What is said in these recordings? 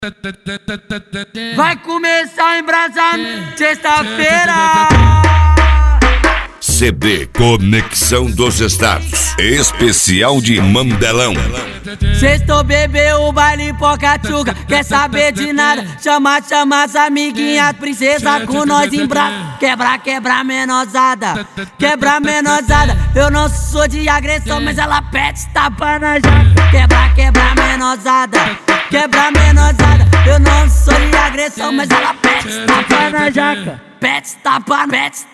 Vai começar em embrasamento, sexta-feira. CB Conexão dos Estados, especial de Mandelão. Sextou, bebeu o baile Pocatchuca, quer saber de nada? Chama as amiguinhas, princesa com nós em braço. Quebra menosada, quebra menosada. Eu não sou de agressão, mas ela pede tapa na jaca. Quebra menosada, quebra menosada. Eu não sou de agressão, mas ela pede tapa na jaca. Pede tapa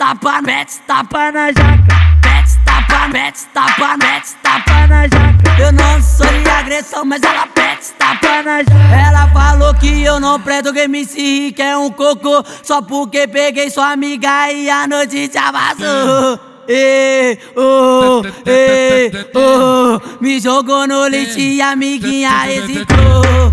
na jaca. Pede tapa na jaca. Eu não sou de agressão, mas ela pede tapa na jaca. Ela falou que eu não presto, que MC Rick é um cocô, só porque peguei sua amiga e a noite já vazou. Me jogou no lixo e a amiguinha hesitou.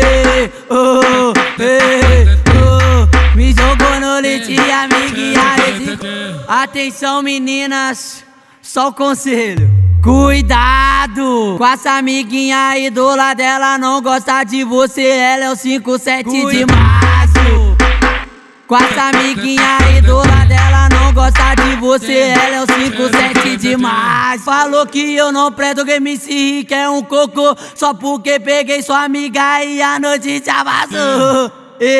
Me jogou no lixo e a amiguinha hesitou. Atenção meninas, só o conselho: cuidado com essa amiguinha aí do lado dela, não gosta de você, ela é o 57 de março. Com essa amiguinha aí do lado dela, não gosta de você, ela é o 57 de março. Falou que eu não presto, que MC Rick é um cocô, só porque peguei sua amiga e a noite já vazou.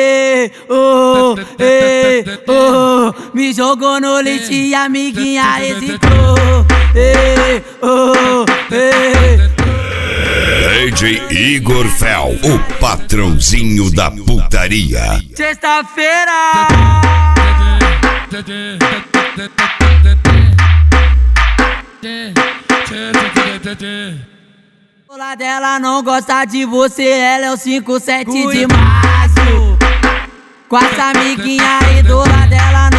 Me jogou no lixo e a amiguinha hesitou. DJ Igor Fel, o patrãozinho da putaria. Sexta-feira. O lado dela não gosta de você, ela é o 57 de março. Com essa amiguinha aí do lado dela não